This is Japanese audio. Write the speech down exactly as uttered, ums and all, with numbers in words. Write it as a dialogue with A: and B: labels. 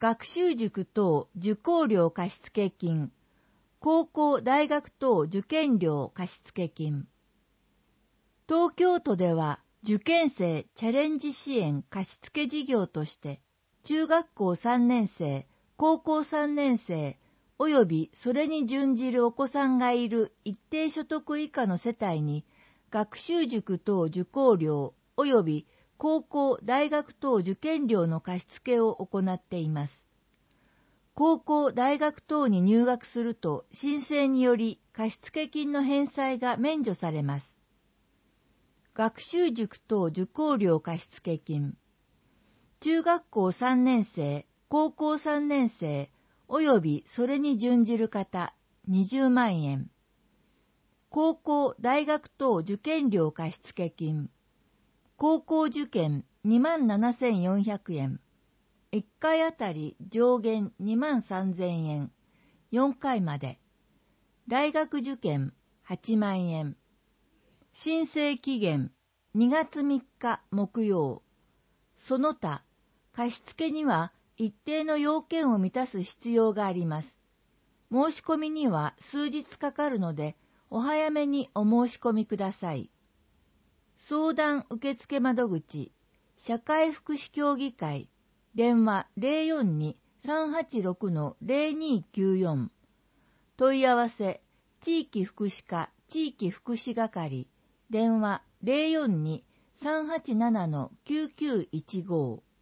A: 学習塾等受講料貸付金、高校大学等受験料貸付金。東京都では受験生チャレンジ支援貸付事業として、中学校さんねん生、高校さんねん生、およびそれに準じるお子さんがいる一定所得以下の世帯に、学習塾等受講料および高校、大学等受験料の貸付を行っています。高校、大学等に入学すると申請により貸付金の返済が免除されます。学習塾等受講料貸付金。中学校さんねん生、高校さんねん生、およびそれに準じる方にじゅうまんえん。高校、大学等受験料貸付金。高校受験にまんななせんよんひゃくえん。いっかいあたり上限にまんさんぜんえん。よんかいまで。大学受験はちまんえん。申請期限にがつみっか木曜。その他、貸付には一定の要件を満たす必要があります。申し込みには数日かかるので、お早めにお申し込みください。相談受付窓口、社会福祉協議会、電話 ゼロよんに さんはちろく ゼロにきゅうよん。問い合わせ、地域福祉課地域福祉係、電話 ゼロよんに さんはちなな きゅうきゅういちご。